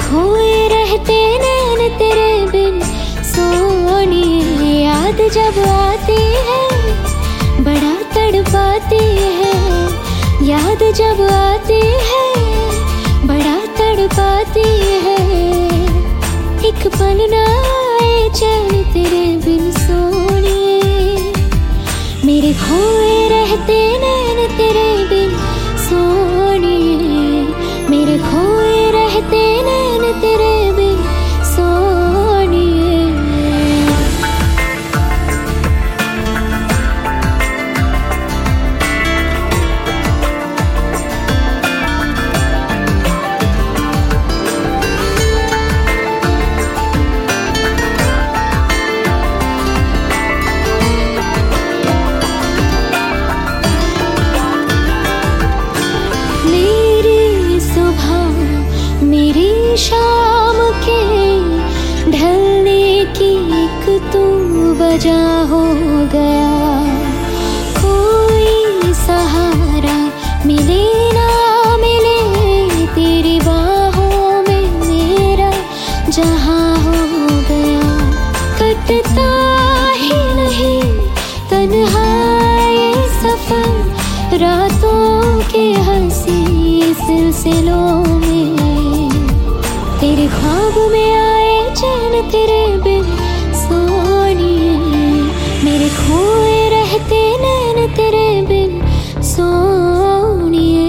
खोए रहते नैन तेरे बिन सोनिए। याद जब आती है बड़ा तड़पाती है, याद जब आती है बड़ा तड़पाती है। एक पल ना आए चैन तेरे बिन सोनिए। मेरे खोए रहते नैन तेरे बिन सोनिए। मेरे खोए रहते नैन तेरे बिन सोनिए। मेरी शाम के ढलने की एक तू वजह हो गया। कोई सहारा मिले ना मिले तेरी बाहों में मेरा जहां हो गया। कटता ही नहीं तन्हा ये सफर रातों के हंसी सिलसिलों में। तेरे ख्वाब में आए चैन तेरे बिन सोनिए। मेरे खोए रहते नैन तेरे बिन सोनिए।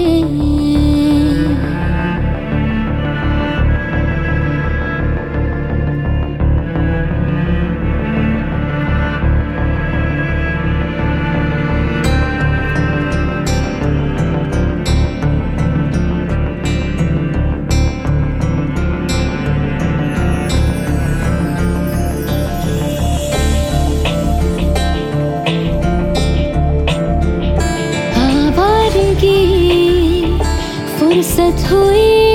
फुर्सत हुई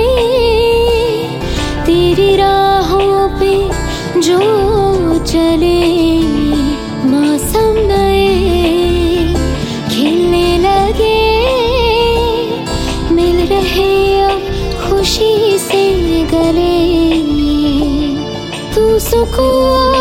तेरी राहों पे जो चले। मौसम नए खिलने लगे, मिल रहे अब खुशी से गले। तू सुकून